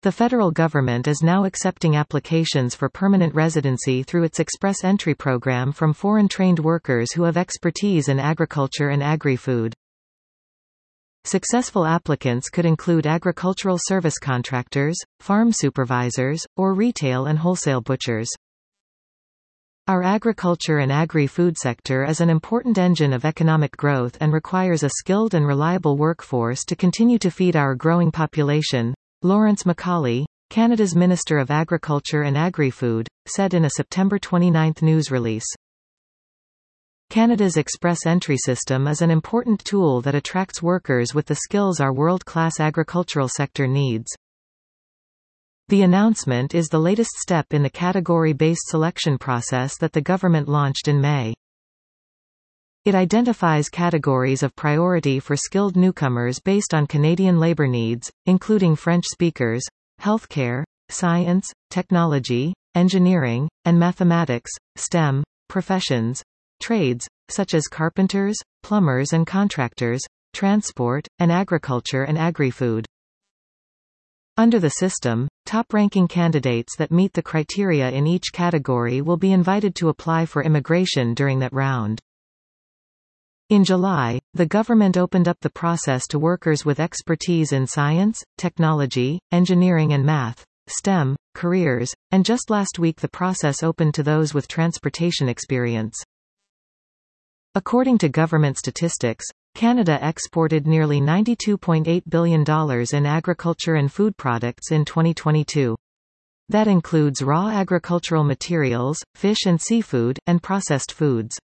The federal government is now accepting applications for permanent residency through its Express Entry program from foreign-trained workers who have expertise in agriculture and agri-food. Successful applicants could include agricultural service contractors, farm supervisors, or retail and wholesale butchers. Our agriculture and agri-food sector is an important engine of economic growth and requires a skilled and reliable workforce to continue to feed our growing population, Lawrence Macaulay, Canada's Minister of Agriculture and Agri-Food, said in a September 29 news release. Canada's Express Entry system is an important tool that attracts workers with the skills our world-class agricultural sector needs. The announcement is the latest step in the category-based selection process that the government launched in May. It identifies categories of priority for skilled newcomers based on Canadian labour needs, including French speakers, healthcare, science, technology, engineering, and mathematics, STEM, professions, trades, such as carpenters, plumbers and contractors, transport, and agriculture and agri-food. Under the system, top-ranking candidates that meet the criteria in each category will be invited to apply for immigration during that round. In July, the government opened up the process to workers with expertise in science, technology, engineering and math, STEM, careers, and just last week the process opened to those with transportation experience. According to government statistics, Canada exported nearly $92.8 billion in agriculture and food products in 2022. That includes raw agricultural materials, fish and seafood, and processed foods.